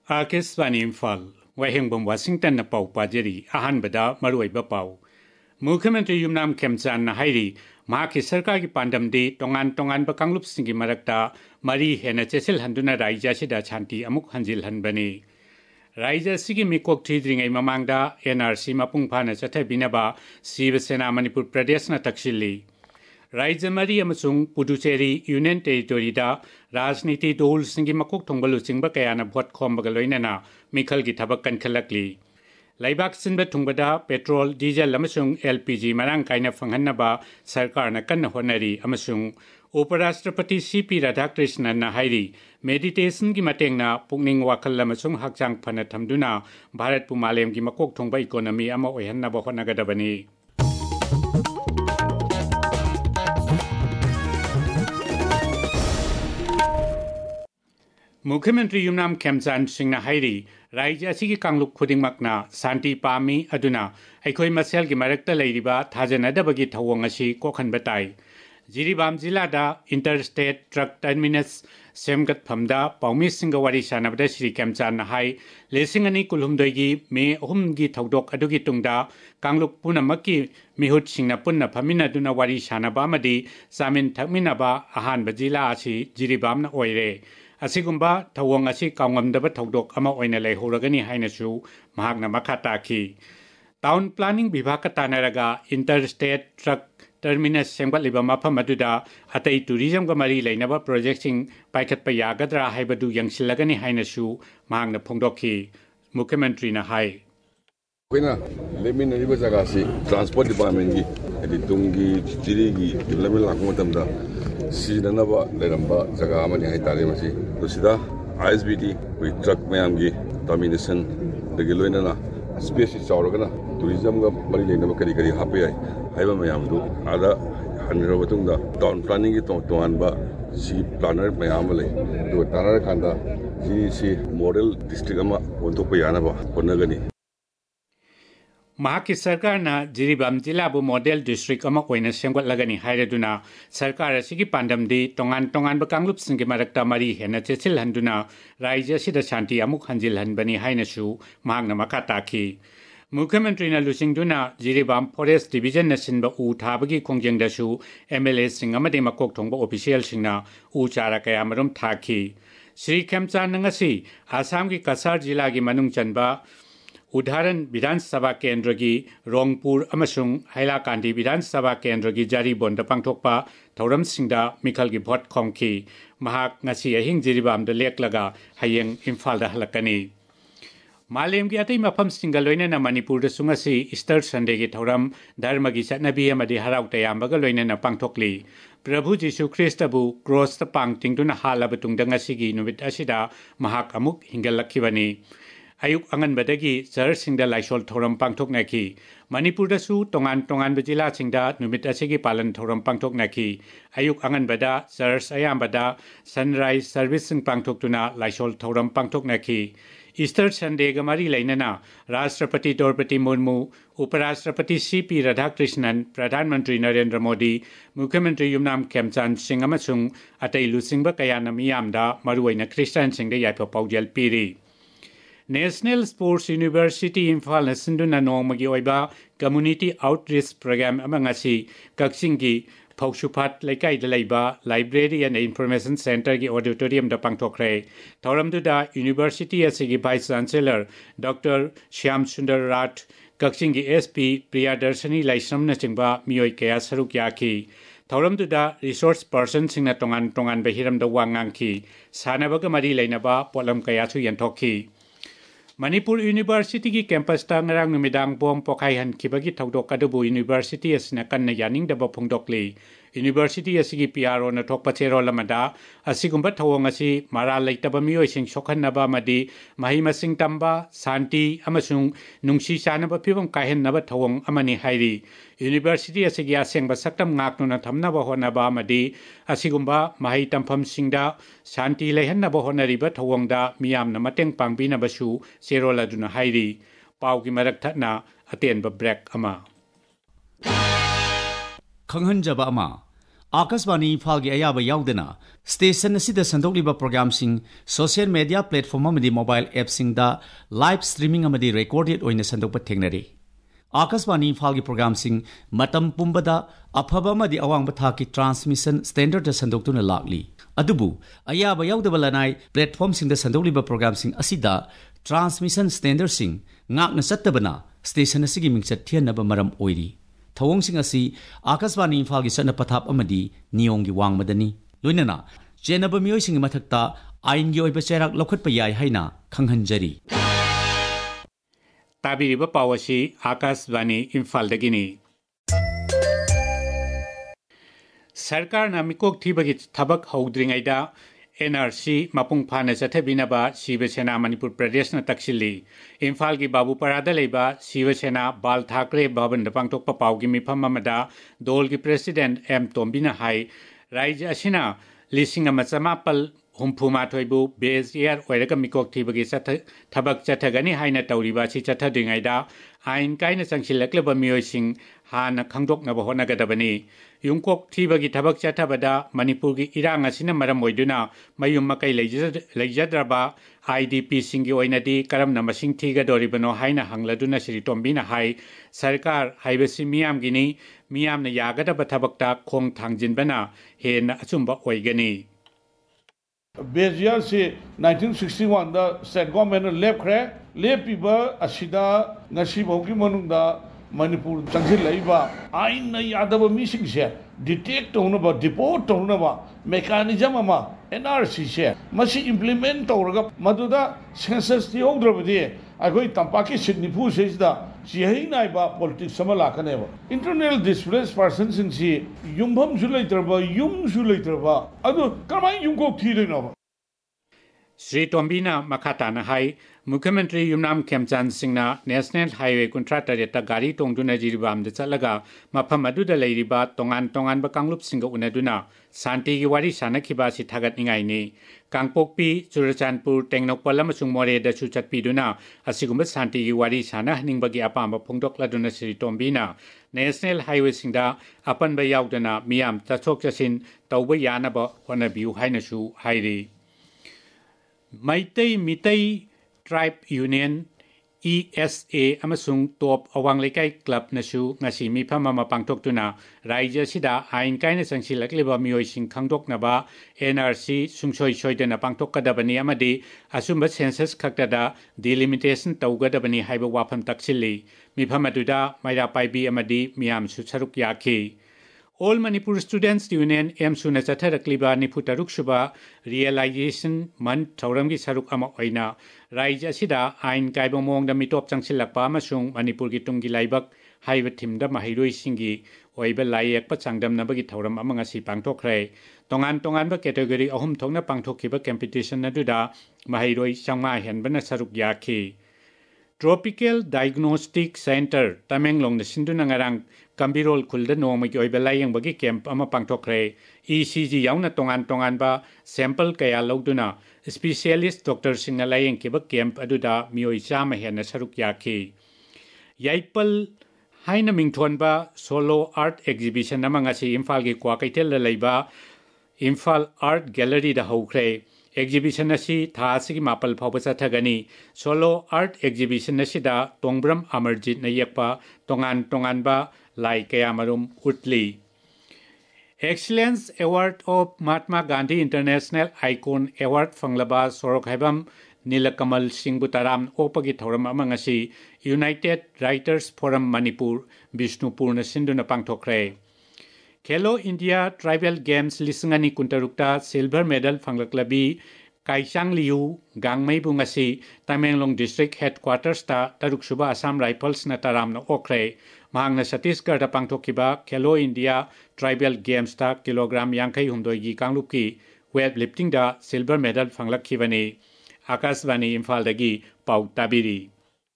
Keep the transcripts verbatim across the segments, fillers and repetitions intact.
Akashvani Imphal वाहेंबम Washington न पाउ पाजरी अहानबदा मरुइबा पाउ मुख्यमंत्री युमनाम खेमचान हाइरी माकी सरकार की पांडमदी तोंगान तोंगान ब कांगलुप सिंगी मरक्ता मरी हेना चेसिल हंदुना राइजा सिदा शांति अमुक हंजिल हनबनी राइजा सिगी मिकोक थीद्रिंगै ममांगदा एनआरसी मपुंग फाना चथबिनबा शिवसेना मणिपुर प्रदेश न तक्सिली राज्य मरी अमसुंग पुडुचेरी यूनियन टेरिटोरीदा राजनीति दल सिंगी मकोक थोंगबलु चिंग कयाना भोट खोमबगा लोइनना मिखल की थबक कनखलकली लाइबाक सिंब थुंगबदा पेट्रोल डीजल अमसुंग एलपीजी मरांग काइना फंगहन्नबा सरकार न कन्न होनरी अमसुंग उपराष्ट्रपति सीपी राधाकृष्णन हाइरी मेडिटेशन की मतेंगना पुकनिंग वाखल अमसुंग हकचांग फन थमदुना भारत पु मालेम की मकोक थोंगबा इकोनॉमी अमा ओयहन्नबा होनगदबनी मुख्यमंत्री युमनाम खेमचान सिंह हाइरी राज्य असिगी कांगलुप खुदिंगमकना शांति पामी अदुना अखोई मसेल की मरक्ता लैरिबा थाजनदबगी थवोंग असि कोखनबा ताई जिरीबाम जिलादा इंटरस्टेट ट्रक टर्मिनस सेमगत फमदा पाउमी सिंग वारी सानबदा श्री खेमचान हाई लेसिंग अनि कुलहुमदोगी मे अहुमगी थौदोक अदुगी तुंगदा कांगलुप पुनमकी मिहुत सिंगना पुन्ना फमिना दुना वारी सानबा मदी सामिन थकमिनबा अहानबा जिला असि जिरीबामना ओइरे असिगुम्बा थवोंग असि कांगमदबा थौदोक अमा ओइना लेहोरगनी हाइनसु महागना मखा ताखी टाउन प्लानिंग विभाग का तानरगा इंटरस्टेट ट्रक टर्मिनस सेमगलिबा मफम अदुदा अतै टूरिज्म गा मरी लेनबा प्रोजेक्टसिंग पाइखतपा यागद्रा हाइबदु यंगसिलगनी हाइनसु महागना फोंदोखी मुख्यमंत्री ना हाई कोइना लेमिनरिबा जगासी ट्रांसपोर्ट डिपार्टमेंट की एदि तुंगी जिरीगी डेवलपमेंट लाखो मतमदा सिदनबा लेरंबा जगा अमनि हाइतारे मसी दोसिदा आईएसबीटी वी ट्रक मयामगी टर्मिनेशन दगी लोइनना स्पेस चावरगना टूरिज्म गा मरी लेनबा करी करी हापे आइ हाइबा मयामदु आदा हनरो बतुंगदा टाउन प्लानिंग की तो तोनबा सी प्लानर मयाम ले दो तानर खांदा जी सी मॉडल डिस्ट्रिक्ट अमा वंतोप यानबा होनगनी महाकी सरकार ना जिरीबाम जिलाबु मॉडल डिस्ट्रिक्ट अमा ओइना सेमगतलगनी हाइरदुना सरकार असिगी पांडमदी तोंगान तोंगान बकांगलुप सिंगी मरक्ता मरी हेना चेसिल हंदुना राज्य सिदा शांति अमुक हंजिल हनबनी हाइनसु महागना मखा ताखी मुख्यमंत्री ना लुसिंगदुना जिरीबाम फॉरेस्ट डिवीजन न सिनबा उ थाबगी खोंजेंगदसु एमएलए सिंग अमदे मकोक थोंबा ऑफिशियल सिंगना उ चारा कया मरुम थाखी श्री खेमचान नंगसी आसाम की कसार जिला की मनुंग चनबा उदाहरण विधानसभा केंद्र की रोंगपुर अमसुंग हैलाकांडी विधानसभा केंद्र की जारी बोंद पांगथोकपा थौरम सिंगदा मिखल की भोट खोंखी महाक ngasi अहिंग जिरीबामद लेकलगा हयेंग इम्फाल दा हलकनी मालेम की अतै मफम सिंगल लोइनना मणिपुर द सुंगसी ईस्टर संडे की थौरम धर्म की चटनबी अमदि हराउ तयामबग लोइनना पांगथोकली प्रभु जीशु ख्रिस्तबु क्रॉस त पांगटिंगदुना हालब तुंगदा ngasi नुमित असिदा महाक अमुक हिंगलखिबनी अयुक अंगनबदगी चर्चसिंगदा लाइसोल थौरम पांगथोकनाखी मणिपुरदसु तोंगान तोंगान जिला सिंगदा नुमित असिगी पालन थौरम पांगथोकनाखी अयुक अंगनबदा चर्च अयामबदा सनराइज सर्विसिंग पांगथोकतुना लाइसोल थौरम पांगथोकनाखी ईस्टर संडे गा मरी लेनना राष्ट्रपति द्रौपदी मुर्मू उपराष्ट्रपति सीपी राधाकृष्णन प्रधानमंत्री नरेंद्र मोदी मुख्यमंत्री युमनाम खेमचान सिंह अमसुंग अतै लुसिंगबा कयाना मियामदा मरुवैना क्रिस्टियन सिंगदा याइफा पाउजेल पीरी नेशनल स्पोर्ट्स यूनिवर्सिटी इम्फाल सिंधुना नोंमगी ओइबा कम्युनिटी आउटरीच प्रोग्राम अमंगसी कक्सिंगी फौसुफाट लेकाइद लेबा लाइब्रेरी एंड इंफॉर्मेशन सेंटर की ऑडिटोरियम द पांगथोखरे थौरमदुदा यूनिवर्सिटी असिगी vice chancellor doctor Shyam Sundar Rath कक्सिंगी SP Priyadarshini लाइसमना चिंबा मियोय कया सरुक याखी थौरमदुदा रिसोर्स पर्सन सिंगना तोंगान तोंगान बहिरम द वांगांखी सानबगा मरी लेनबा पोलम कयासु यंथोखी मणिपुर यूनिवर्सिटी की कैंपस नरंग नुमिदांग बोम पोखाई हनखिबगी थौदोक अदुबु यूनिवर्सिटी असना कन्न यानिंगदबा फोंदोकली यूनिवर्सिटी असिगी पीआरओ न थोकपा चेरोल अमदा असिगुंबा थौंग असि मारा लेतबा मियोइसिंग सोखन्नबा मदी महि मसिंग तंबा शांति अमसुंग नुंगसी चानबा फिबम काहेन्नबा थौंग अमनि हाइरी यूनिवर्सिटी असिगी असेंगबा सक्तम ngaknuna thamnaba honaba madi asigumba mahi tampham singda shanti leihannaba honariba thawongda miyamna mateng pangbinabasu serola duna hairi paugi marak thatna atenba break ama khanghanjaba ama Akashvani इम्फालगी अयाबा याउदना स्टेशन असिदा संदोक्लिबा प्रोग्रामसिंग सोशल मीडिया प्लेटफॉर्म अमदी मोबाइल एप्सिंगदा live streaming अमदी recorded ओइना संदोक्पा थेंगनरे आकाशवाणी इम्फालगी प्रोग्रामसिंग मतम पुंबदा अफबा अमदी अवांगबा थाकी ट्रांसमिशन स्टैंडर्ड संदोक्तुना लागली अदुबु अयाबा याउदबा लनाई प्लेटफॉर्म सिंगदा संदोक्लिबा प्रोग्रामसिंग असिदा ट्रांसमिशन स्टैंडर्ड सिंग ngakna sattabana station asigi mingchat thianaba maram oiri thawongsing asi akaswani imphal gi satna pathap amadi niyong gi wangmadani loinana chenaba miyoi sing mathakta ain gi oiba cherak lokhatpa yai haina khanghanjari tabiriba pawasi akaswani imphal dagini sarkar na mikok thibagi thabak howdringaida N R C mapung phana chathabinaba Shiva Sena Manipur Pradesh na takshili Imphal gi Babu Parada leiba Shiva Sena Bal Thakre Bhavan da pangthokpa pawgi mifam amada dol gi President M Tombina hai Raija asina lising ama chamapal humphuma thoibu base year oiraga mikok thibagi chatha thabak chathagani haina tawriba si chathadingaida ain kaina changsilakleba miyoising hana khangdoknaba honagadabani Yungkok thibagi thabak chathabada Manipur gi irang asina maram oiduna mayum makai leijadraba I D P singi oinadi karamna masing thiga doribano haina hangladuna Shri Tombina hai sarkar haibasi miyam gini miyam na yagadaba thabakta khong thangjinbana hena achumba oigani Bezia se nineteen sixty-one da state government lep khre lepiba asida ngasi bauki manungda Manipur changsil laiba ain na yadaba missing se detect tonaba deport tonaba mechanism ama N R C se masi implement tawraga maduda census ti hogdrabadi agoi tampaki signifu se da sihi naiba politics sama lakaneba internal displaced persons in si yumbam julaitraba yum julaitraba adu kamai yumko thirena Shri Tombina Makhatana hai Mukhyamantri Yumnam Khemchand Singna National Highway Contractor yata gari tongduna jiribam de chalaga mafam aduda leiriba tongan tongan ba kanglup singa unaduna santi gi wari sanakhiba si thagat ningai ni Kangpokpi Churachandpur Tengnokpal amasung More da chu chatpiduna asigumba santi gi wari sana ningbagi apamba phongdokladuna Shri Tombina National Highway singda apan ba yaudana miyam tachok chasin tawba yanaba honabiu haina su hairi Maitai Mitai Tribe Union E S A amasung top awang lekai club nasu ngasi mifam ama pangthoktuna raija sida ain kaina changsilakleba miyoi sing khangdoknaba N R C sungsoi soidena pangthokkadabani amadi asumba census khaktada delimitation tawgadabani haiba wafam taksilli mifam aduda maira paibi amadi miyam su saruk yakhi All Manipur Students Union M Suna Chatharakliba Niputaruk Shuba Realization Man Tauramgi Saruk Ama Oina Raija Sida Ain Kaiba Mong da Mitop Changsilakpa Masung Manipur Gitungi Laibak Haiva Timda Mahiroi Singi Oiba Layak Pachangdam Nabagi Tauram Amangasi Pangtokre Tongan Tongan ba category Ahum Tongna Pangtokiba competition Naduda Mahiroi Sangma Henbana Saruk Yaki Tropical Diagnostic Center Tamenglong na Sinduna ngarang Kambirol Kulda Noma gi oiba layang bagi camp ama pangtokre E C G yauna tongan tongan ba sample kaya logduna specialist doctor singna layang ki ba camp aduda mioi chama hena saruk yakhi Yaipal haina mingthon ba solo art exhibition amanga si Imphal gi kwa kaitel la leiba Imphal Art Gallery da hokre exhibition asi tha sigi mapal phawba chathagani solo art exhibition asi da Tongbram Amarjit na yakpa tongan tongan ba lai kaya marum utli Excellence Award of Mahatma Gandhi International Icon Award fanglaba sorok haibam Nilakamal Singh Butaram opagi thoram amangasi United Writers Forum Manipur Bishnupur na sinduna pangthokre Khelo India Tribal Games lisingani kuntarukta silver medal fanglaklabi Kaisang Liu Gangmei bungasi Tamenglong District Headquarters ta Taruksuba Assam Rifles na taram na okre Mahang na Chhattisgarh da pangthokiba Khelo India Tribal Games ta kilogram yankai humdoi gi kanglupki weightlifting da silver medal fanglakhibani Akashvani Imphal dagi pau tabiri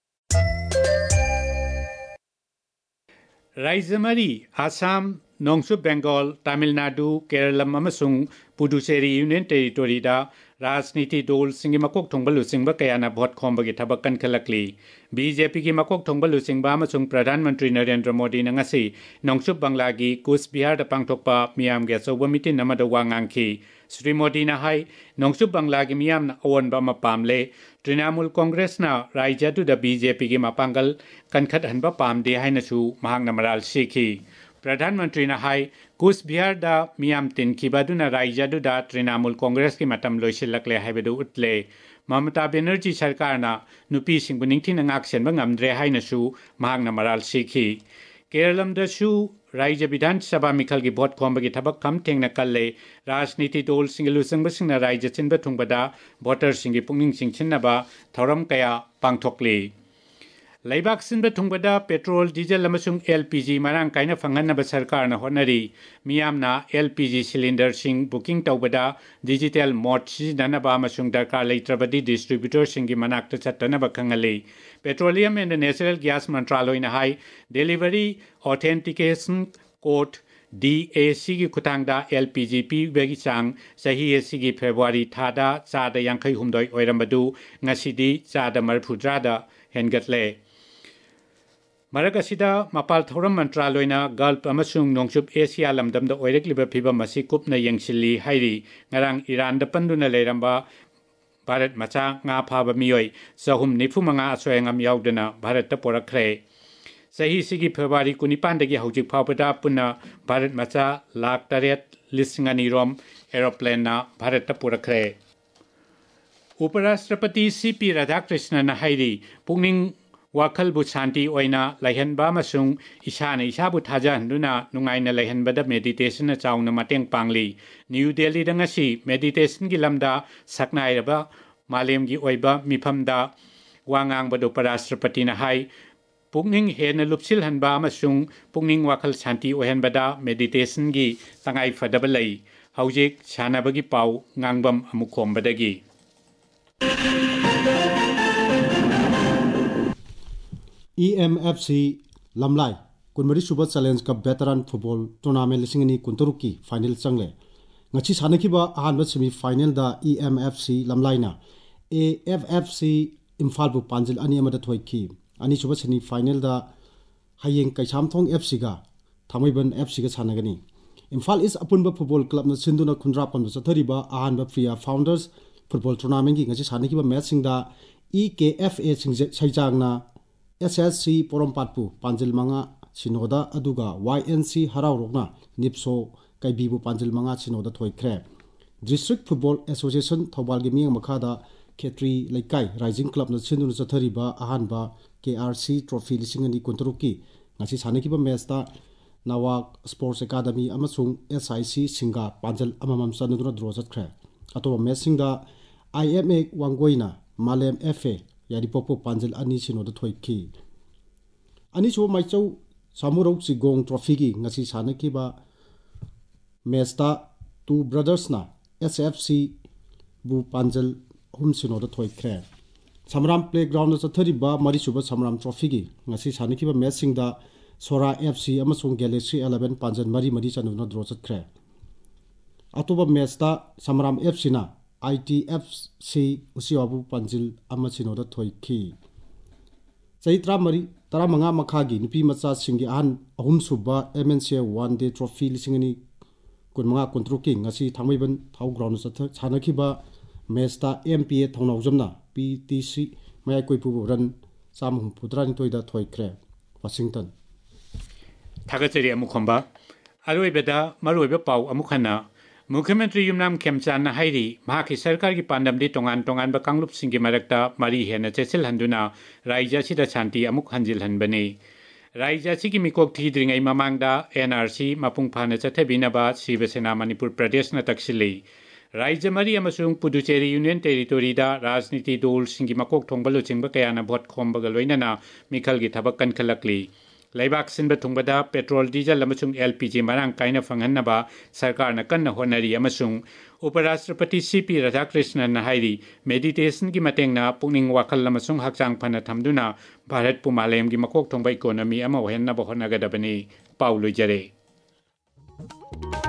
Raijamari Assam Nongsub Bengal Tamil Nadu Kerala amasung Puducherry Union Territory da राजनीति दल सिंगी मकोक थोंबा लुसिंगबा कयाना vote खोंबगी थबक कनखलकली BJP की मकोक थोंबा लुसिंगबा अमसुंग प्रधानमंत्री नरेंद्र मोदी नंगसी नोंगसुब बांग्लागी कुछ बिहार पांगथोकपा मियाम गे अचौबा meeting अमदा वा ngaंगखी श्री मोदी ना हाई नोंगसुब बांग्लागी मियाम अवनबा मपामले तृणमूल कांग्रेस ना राज्यदुदा बीजेपी की मपांगल कनखत हनबा पामदे हाइनसु महांगना मराल सीखी प्रधानमंत्री ना हाई कुछ बिहार दा मियाम तिनखिबादुना राज्यदुदा तृणमूल कांग्रेस की मतम लोइसिलकले हाइबदु उतले ममता बनर्जी सरकार ना नुपी सिंगबु निंगथिन ngaksenba ngamdre hainasu mahangna maral sikhi Keralam दसु राज्य विधानसभा मिखल की भोट खोंबगी थबक खम थेंगना कल्ले राजनीति दल सिंगलु संगबसिंगना राज्य चिनबा थुंगबदा वोटर सिंगी पुंगिंग सिंगचिनबा थौरम कया पांगथोकली लैबाक सिनबा थुंगबदा पेट्रोल डीजल अमसुंग एलपीजी मरांग काइना फंगनबा सरकारना होनरी मियामना एलपीजी सिलिंडर सिंग बुकिंग तौबदा डिजिटल मोड सिजनबा अमसुंग दरकार लेत्रबदी डिस्ट्रीब्यूटर सिंगी मनाक्ता चत्तनबा खंगले पेट्रोलियम एंड नेचुरल गैस मंत्रालय ने हाई delivery authentication code D A C की खुतांगदा एलपीजी पीबगी चांग सही एसी की फेब्रुआरी थादा चादा यांखै हुमदोय ओइरमबदु ngasiदी चादा मरफुद्रादा हेनगतले मरक असिदा मपाल थौरम मंत्रालयना गल्फ अमसुंग नोंगसुब एशिया लमदमदा ओइरकलिबा फिबम मसी कुपना यंगसिली हाइरी ngarang इरान दा पंदुना लेरंबा भारत मचा nga फाबा मियोय सहुम निफु मंगा असोयंगम यावदना भारत पोरखरे सही सिगी फेब्रुआरी कुनिपान दगी हौजिक फावबदा पुना भारत मचा लाख तरेत लिसिंग अनि रोम एरोप्लेन ना भारत पोरखरे उपराष्ट्रपति सीपी राधाकृष्णन हाइरी पुंगनिंग वाखलबु शांति ओइना लैहनबा मसुंग इसाना इसाबु थाजहनदुना नुंगाइना लैहनबदा meditation Chowna मतेंग पांगली new Delhi दंगसी meditation की लमदा सकनाइरबा मालेमगी ओइबा मिफमदा वांगांगबद उपराष्ट्रपति ना हाई पुंगनिंग हेन लुपसिल हनबा मसुंग पुंगनिंग वाखल शांति ओहनबदा मेडिटेशन की तंगाई फदबा लई हौजिक सानाबगी पाउ ngangbam अमुखोमबदगी E M F C लमलाई कुनमरी सुबह चैलेंज का वेटरन फुटबॉल टूर्नामेंट लिसिंगनी कुंतरुकी फाइनल चंगले ngchi सानखिबा अहानबा सेमी फाइनल दा E M F C लमलाइना A F F C Imphal बु पांजिल अनि अमदा थोइखी अनि सुबह सेमी फाइनल दा हायेंग कैसामथोंग F C गा थामैबन F C गा सानगनी इम्फाल इस अपुनबा फुटबॉल क्लब न सिंधुना खुंद्रा पन चथरिबा अहानबा फ्रिया फाउंडर्स फुटबॉल टूर्नामेंट की ngchi सानखिबा मैच सिंगदा E K F A सिंग सैजांगना S S C पोरमपाटपु पांजिल मंगा सिनोदा अदुगा Y N C हरावरोगना निप्सो कैबीबु पांजिल मंगा सिनोदा थोइख्रे डिस्ट्रिक्ट फुटबॉल एसोसिएशन थौबाल गे मिंग मखादा खेत्री लेकाई राइजिंग क्लब न सिंधुन चथरिबा अहानबा K R C ट्रॉफी लिसिंगनी कुंतरुकी ngasi सानखिबा मैचता नावाक स्पोर्ट्स एकेडमी अमसुंग S I C सिंगा पांजिल अममम सनदुना ड्रॉ चथख्रे अतोबा मैचिंगदा I M A वांगोइना मालेम F A यारी पोपो पांजिल अनि सिनोदा थोइखी अनि सो माइचौ सामुरौ चिगोंग ट्रॉफी की ngasi सानखिबा मैचता टू ब्रदर्स ना S F C बु पांजिल हुम सिनोदा थोइख्रे समराम प्लेग्राउंड चथरिबा मरिसुबा समराम ट्रॉफी की ngasi सानखिबा मैचिंगदा सोरा F C अमसुंग गैलेक्सी इलेवन पांजिल मरी मरी चनुना ड्रॉ चथख्रे अतोबा मैचता समराम F C ना I T F C उसिवाबु पांजिल अमा सिनोदा थोइखी चैत्रा मरी तरा मंगा मखागी नुपी मचा सिंगी अहन अहुम सुबा M N C one day trophy लिसिंगनी कुनमंगा कुंत्रुकी ngasi थांगमैबन थाउ ग्राउंड चथ सानखिबा मैचता M P A थौनावजमना P T C मयाय कोइपु रन चाम फुद्रानि तोइदा थोइख्रे वाशिंगटन थागचरी अमुखंबा अरोइबदा मरोइबा पाउ अमुखना मुख्यमंत्री युमनाम खेमचान हाइरी महाकी सरकार की पांडमदी तोंगान तोंगान बा कांगलुप सिंगी मरक्ता मरी हेना चेसिल हंदुना राज्य सिदा शांति अमुक हंजिल हनबने राज्य सिगी मिकोक थीद्रिंगै ममांगदा N R C मपुंग फाना चथेबिनाबा शिवसेना मणिपुर प्रदेश न तक्सिले राज्य मरी अमसुंग पुदुचेरी यूनियन टेरिटोरीदा राजनीति दल सिंगी मकोक थोंबलो चिंबा कयाना भोट खोंबगा लोइनाना मिखल की थबक कनखलकली लैबाक सिनबा थुंगबदा पेट्रोल डीजल अमसुंग L P G मरांग काइना फंगनबा सरकार न कन्न होनरी अमसुंग उपराष्ट्रपति C P राधाकृष्णन हाइरी मेडिटेशन की मतेंगना पुनिंग वाखल अमसुंग हकचांग फना थमदुना भारत पु मालेम की मकोक थोंबा इकोनॉमी अमा होहनबा होनगदबनी पाउ लुजरे।